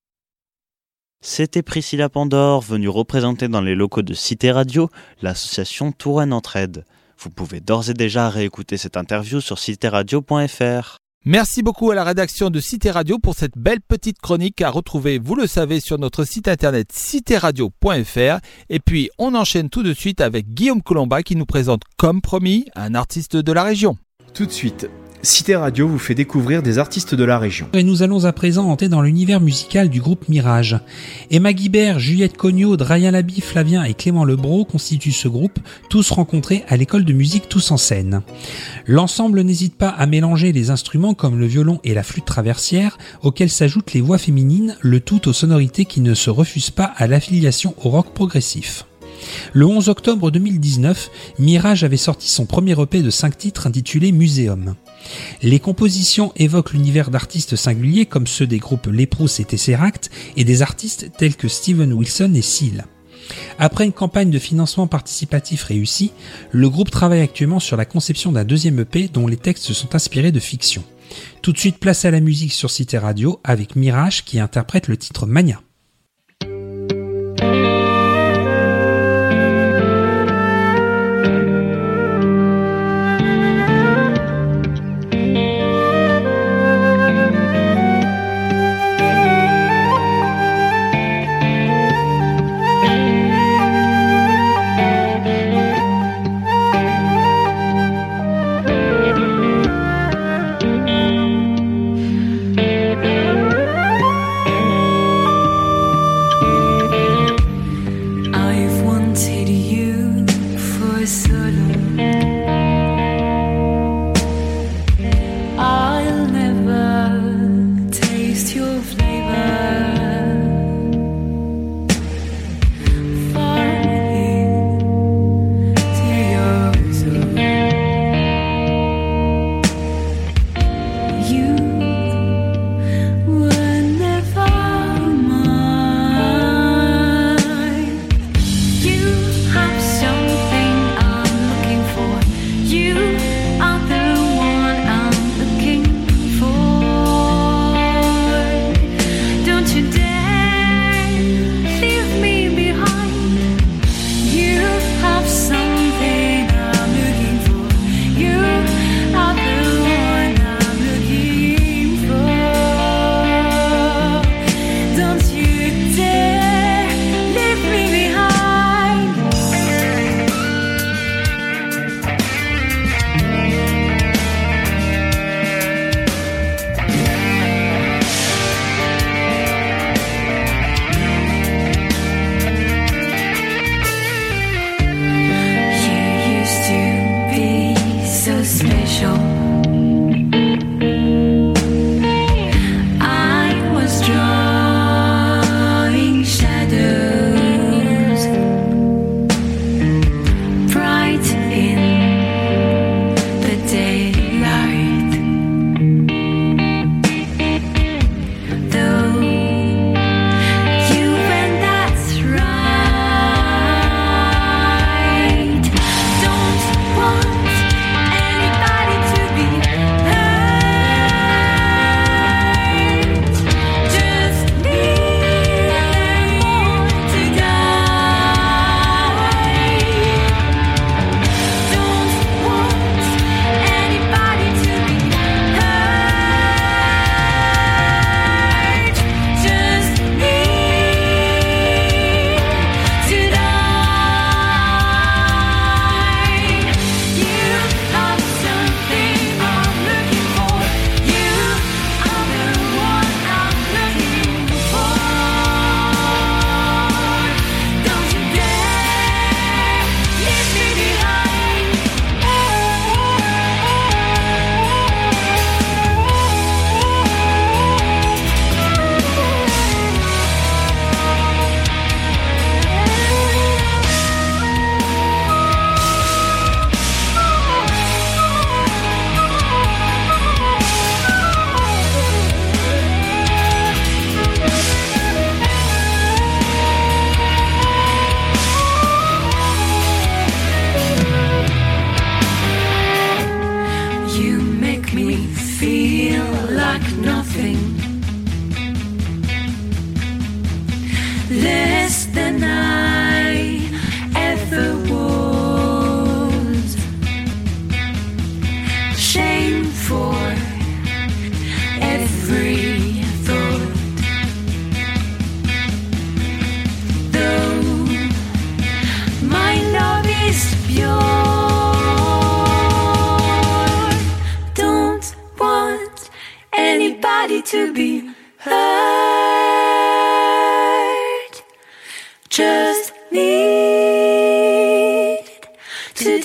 C'était Priscilla Pandore, venue représenter dans les locaux de Cité Radio l'association Touraine Entraide. Vous pouvez d'ores et déjà réécouter cette interview sur cité radio point f r. Merci beaucoup à la rédaction de Cité Radio pour cette belle petite chronique à retrouver, vous le savez, sur notre site internet cité radio point f r. Et puis, on enchaîne tout de suite avec Guillaume Colomba qui nous présente, comme promis, un artiste de la région. Tout de suite, Cité Radio vous fait découvrir des artistes de la région. Et nous allons à présent entrer dans l'univers musical du groupe Mirage. Emma Guibert, Juliette Cognot, Drayen Labi, Flavien et Clément Lebro constituent ce groupe, tous rencontrés à l'école de musique Tous en Scène. L'ensemble n'hésite pas à mélanger les instruments comme le violon et la flûte traversière, auxquels s'ajoutent les voix féminines, le tout aux sonorités qui ne se refusent pas à l'affiliation au rock progressif. Le onze octobre deux mille dix-neuf, Mirage avait sorti son premier E P de cinq titres intitulé Muséum. Les compositions évoquent l'univers d'artistes singuliers comme ceux des groupes Léprous et Tesseract et des artistes tels que Steven Wilson et Seal. Après une campagne de financement participatif réussie, le groupe travaille actuellement sur la conception d'un deuxième E P dont les textes sont inspirés de fiction. Tout de suite, place à la musique sur Cité Radio avec Mirage qui interprète le titre Mania. Don't want anybody to be like nothing, less than I ever was. Shame for every thought, though my love is pure. Don't want anybody to be hurt, just need to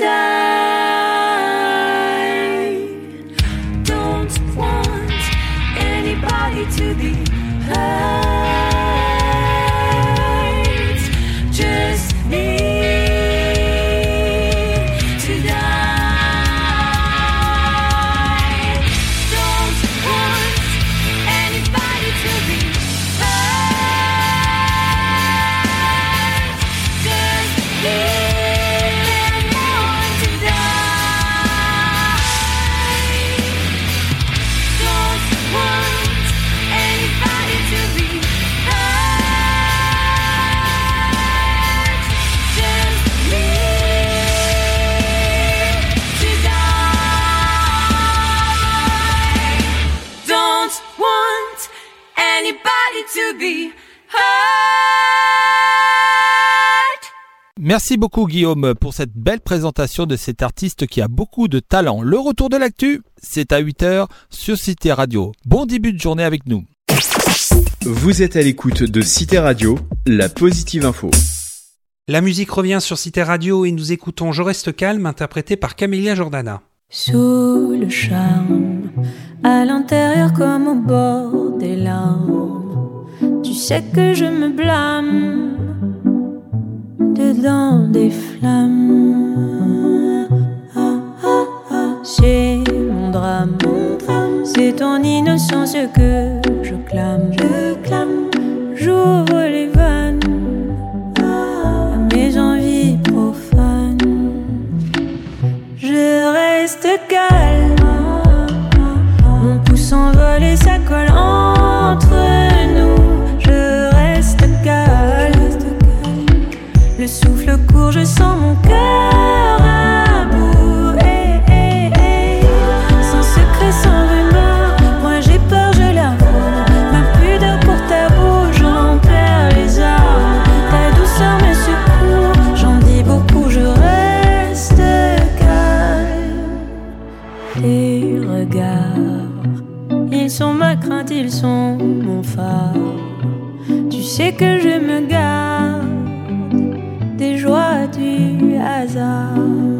die. Don't want anybody to be hurt, just need to die. Don't want anybody to be hurt, just need them all to die. Don't want anybody to be hurt, just need to die. Don't want anybody to be hurt. Merci beaucoup Guillaume pour cette belle présentation de cet artiste qui a beaucoup de talent. Le retour de l'actu, c'est à huit heures sur Cité Radio. Bon début de journée avec nous. Vous êtes à l'écoute de Cité Radio, la positive info. La musique revient sur Cité Radio et nous écoutons Je reste calme, interprété par Camélia Jordana. Sous le charme, à l'intérieur comme au bord des larmes, tu sais que je me blâme, dedans des flammes. Ah, ah, ah. C'est mon drame, c'est ton innocence que je clame. Je clame, j'ouvre les vannes à mes envies profanes. Je reste calme, mon pouce s'envole et ça colle entre nous. Je reste calme, le souffle court, je sens mon cœur à bout. Hey, hey, hey. Sans secret, sans rumeur, moi j'ai peur, je l'avoue. Ma pudeur pour tabou, j'en perds les armes. Ta douceur me secoue, j'en dis beaucoup, je reste calme. Tes regards, ils sont ma crainte, ils sont mon phare. Tu sais que je me garde des joies du hasard.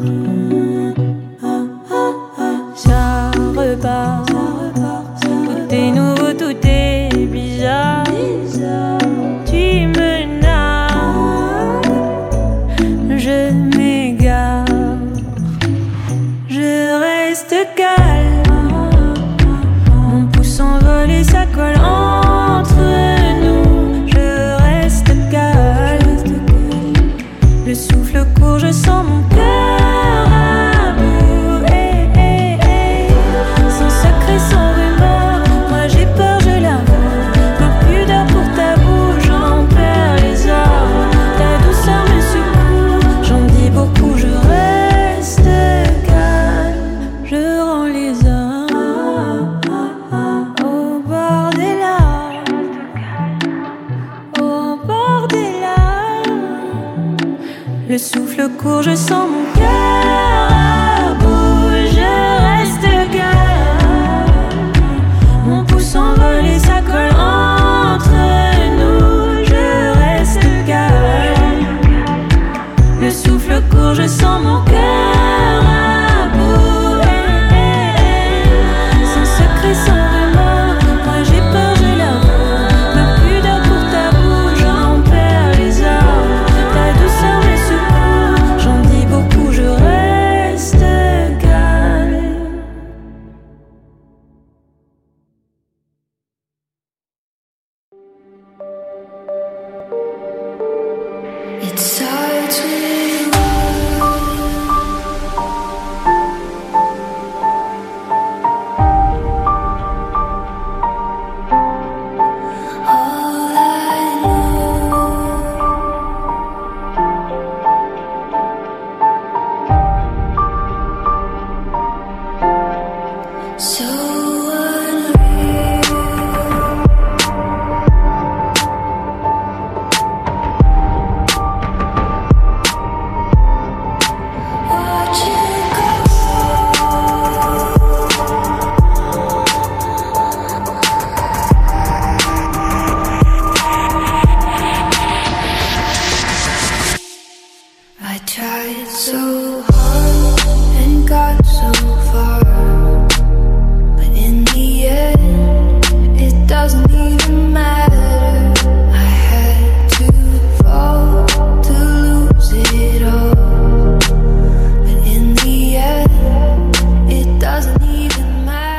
Ah, ah, ah. Ça repart, tout est nouveau, tout est bizarre. Tu me nargues, je m'égare. Je reste calme, mon pouce s'envole et ça colle entre nous. Je reste calme, le souffle court, je sens mon cœur à bout. Hey, hey, hey. Sans secret, sans rumeur, moi j'ai peur, je l'avoue. Ma pudeur pour tabou, j'en perds les armes. Ta douceur me secoue, j'en dis beaucoup, je reste calme. Je rends les armes au bord des larmes, au bord des larmes. Le souffle court, je sens mon cœur à bout. Je reste calme, mon pouce s'envole et ça colle entre nous. Je reste calme, le souffle court, je sens mon cœur à bout. Hey, hey, hey. Sans secret, sans remords, moi j'ai peur, je l'avoue. Ma pudeur pour tabou, j'en perds les armes. Ta douceur me secoue, j'en dis beaucoup, So